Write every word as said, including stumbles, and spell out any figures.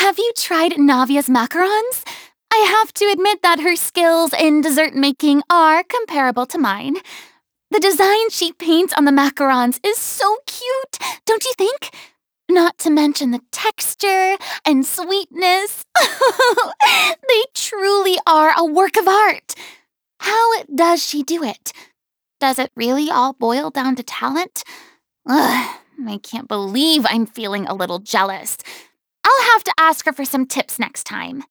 Have you tried Navia's macarons? I have to admit that her skills in dessert making are comparable to mine. The design she paints on the macarons is so cute, don't you think? Not to mention the texture and sweetness. They truly are a work of art. How does she do it? Does it really all boil down to talent? Ugh, I can't believe I'm feeling a little jealous. I'll have to ask her for some tips next time.